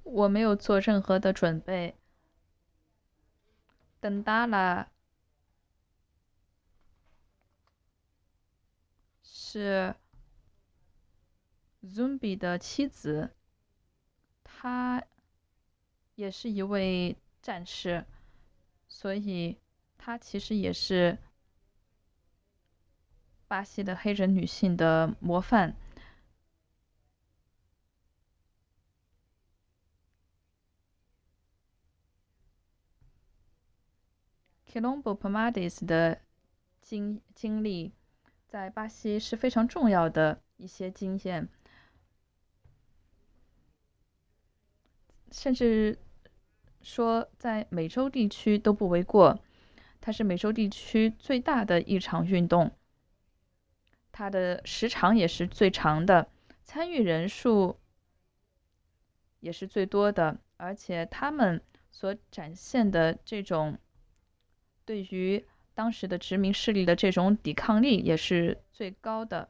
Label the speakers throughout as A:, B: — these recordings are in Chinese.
A: 我没有做任何的准备。邓达拉是 Zumbi 的妻子，她也是一位战士，所以她其实也是巴西的黑人女性的模范。Quilombo Pomares 的经历在巴西是非常重要的一些经验，甚至说在美洲地区都不为过。它是美洲地区最大的一场运动，它的时长也是最长的，参与人数也是最多的，而且他们所展现的这种对于当时的殖民势力的这种抵抗力也是最高的。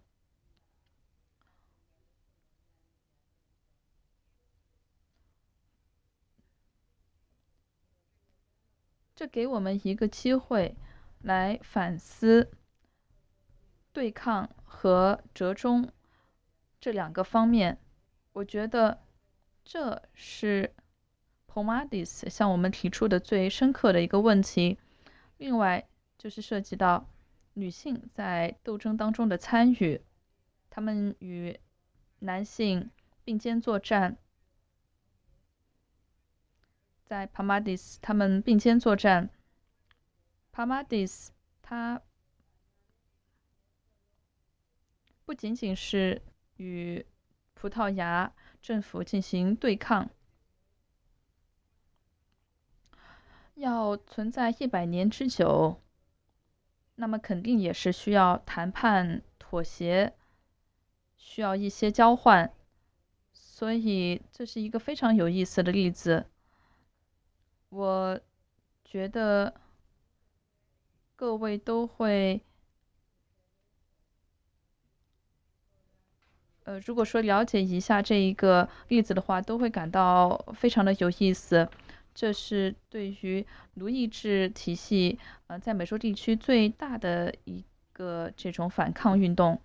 A: 这给我们一个机会来反思对抗和折中这两个方面。我觉得这是 Pomadis 向我们提出的最深刻的一个问题。另外就是涉及到女性在斗争当中的参与，她们与男性并肩作战，在 Pomadis 他们并肩作战。Pomadis 他不仅仅是与葡萄牙政府进行对抗，要存在100年之久，那么肯定也是需要谈判、妥协，需要一些交换。所以这是一个非常有意思的例子。我觉得各位都会如果说了解一下这一个例子的话，都会感到非常的有意思。这是对于奴役制体系在美洲地区最大的一个这种反抗运动。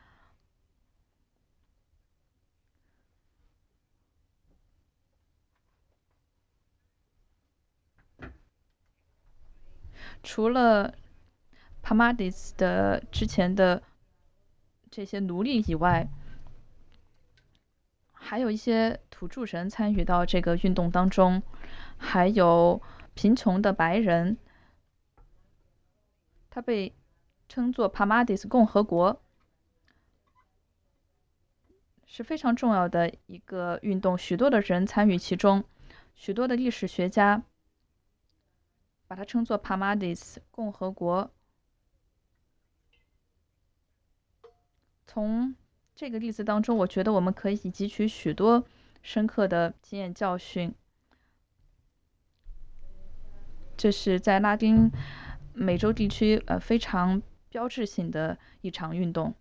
A: 除了 Pamadis 的之前的这些奴隶以外，还有一些土著人参与到这个运动当中，还有贫穷的白人，他被称作 Pamadis 共和国，是非常重要的一个运动，许多的人参与其中，许多的历史学家把它称作 Pamadis 共和国。从这个例子当中，我觉得我们可以汲取许多深刻的经验教训。这是在拉丁美洲地区非常标志性的一场运动。